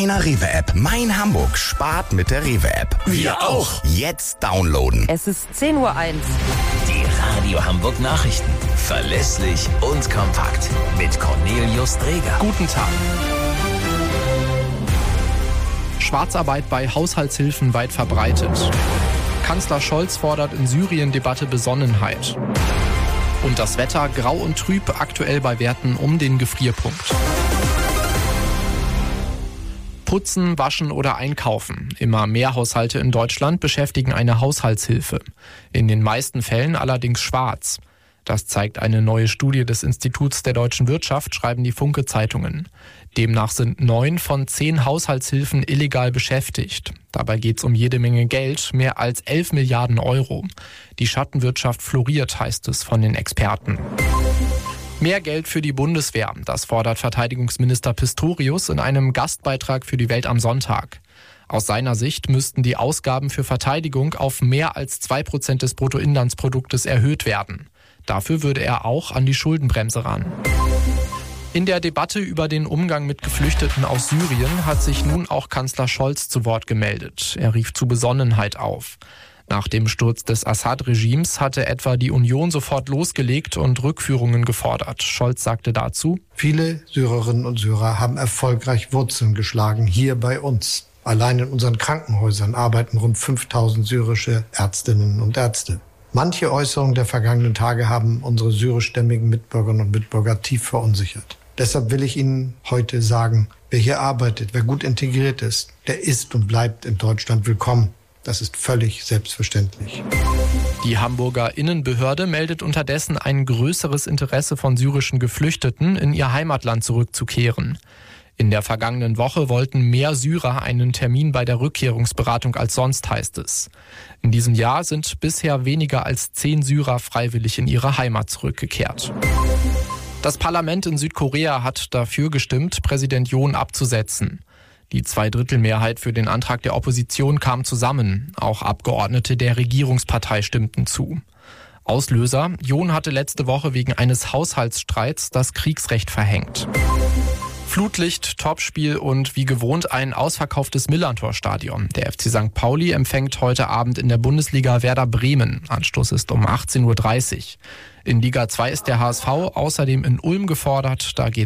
meiner Rewe-App. Mein Hamburg spart mit der Rewe-App. Wir auch. Jetzt downloaden. Es ist 10:01 Uhr. Die Radio Hamburg Nachrichten. Verlässlich und kompakt. Mit Cornelius Dreger. Guten Tag. Schwarzarbeit bei Haushaltshilfen weit verbreitet. Kanzler Scholz fordert in Syrien Debatte Besonnenheit. Und das Wetter grau und trüb, aktuell bei Werten um den Gefrierpunkt. Putzen, waschen oder einkaufen. Immer mehr Haushalte in Deutschland beschäftigen eine Haushaltshilfe. In den meisten Fällen allerdings schwarz. Das zeigt eine neue Studie des Instituts der deutschen Wirtschaft, schreiben die Funke-Zeitungen. Demnach sind 9 von 10 Haushaltshilfen illegal beschäftigt. Dabei geht es um jede Menge Geld, mehr als 11 Milliarden Euro. Die Schattenwirtschaft floriert, heißt es von den Experten. Mehr Geld für die Bundeswehr, das fordert Verteidigungsminister Pistorius in einem Gastbeitrag für die Welt am Sonntag. Aus seiner Sicht müssten die Ausgaben für Verteidigung auf mehr als 2% des Bruttoinlandsproduktes erhöht werden. Dafür würde er auch an die Schuldenbremse ran. In der Debatte über den Umgang mit Geflüchteten aus Syrien hat sich nun auch Kanzler Scholz zu Wort gemeldet. Er rief zu Besonnenheit auf. Nach dem Sturz des Assad-Regimes hatte etwa die Union sofort losgelegt und Rückführungen gefordert. Scholz sagte dazu: Viele Syrerinnen und Syrer haben erfolgreich Wurzeln geschlagen hier bei uns. Allein in unseren Krankenhäusern arbeiten rund 5000 syrische Ärztinnen und Ärzte. Manche Äußerungen der vergangenen Tage haben unsere syrischstämmigen Mitbürgerinnen und Mitbürger tief verunsichert. Deshalb will ich Ihnen heute sagen, wer hier arbeitet, wer gut integriert ist, der ist und bleibt in Deutschland willkommen. Das ist völlig selbstverständlich. Die Hamburger Innenbehörde meldet unterdessen ein größeres Interesse von syrischen Geflüchteten, in ihr Heimatland zurückzukehren. In der vergangenen Woche wollten mehr Syrer einen Termin bei der Rückkehrungsberatung als sonst, heißt es. In diesem Jahr sind bisher weniger als 10 Syrer freiwillig in ihre Heimat zurückgekehrt. Das Parlament in Südkorea hat dafür gestimmt, Präsident Yoon abzusetzen. Die 2/3-Mehrheit für den Antrag der Opposition kam zusammen. Auch Abgeordnete der Regierungspartei stimmten zu. Auslöser: Yoon hatte letzte Woche wegen eines Haushaltsstreits das Kriegsrecht verhängt. Flutlicht, Topspiel und wie gewohnt ein ausverkauftes Millerntor-Stadion. Der FC St. Pauli empfängt heute Abend in der Bundesliga Werder Bremen. Anstoß ist um 18:30 Uhr. In Liga 2 ist der HSV außerdem in Ulm gefordert. Da geht